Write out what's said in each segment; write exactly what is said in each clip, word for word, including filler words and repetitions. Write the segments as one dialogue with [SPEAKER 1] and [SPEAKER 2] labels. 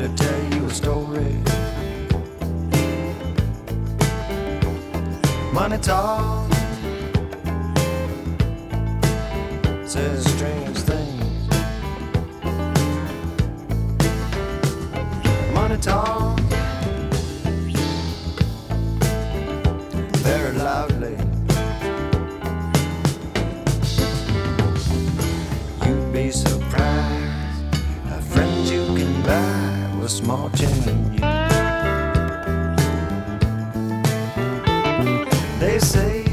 [SPEAKER 1] to tell you a story. Money talks, says strange things. Money talks very loudly. You'd be surprised how friends you can buy with small change. They say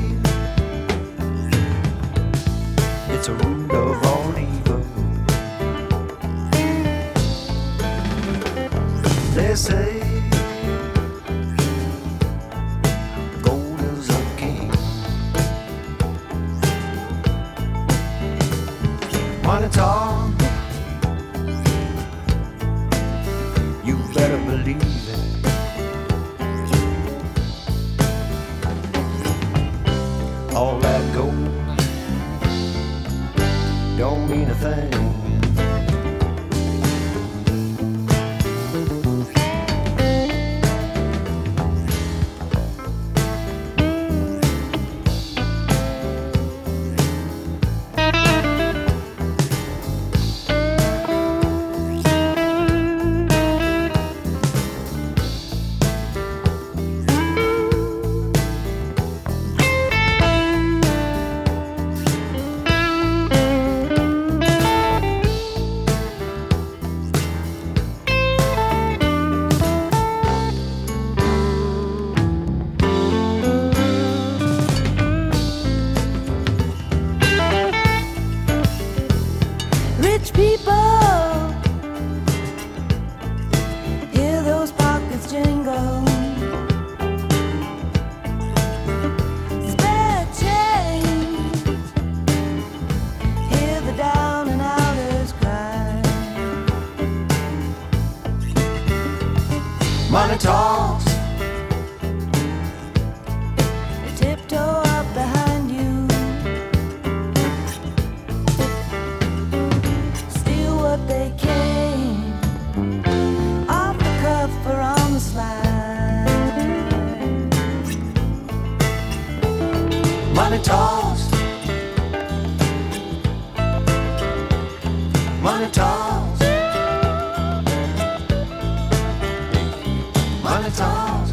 [SPEAKER 1] it's a root of all evil. They say gold is a king. Money talk, you better believe it. All that gold don't mean a thing.
[SPEAKER 2] Rich people, hear those pockets jingle. Spare change, hear the down and outers cry.
[SPEAKER 1] Money talks,
[SPEAKER 2] They tiptoe up behind you, what they can, off the cuff or on the slide.
[SPEAKER 1] money talks, money talks, money talks.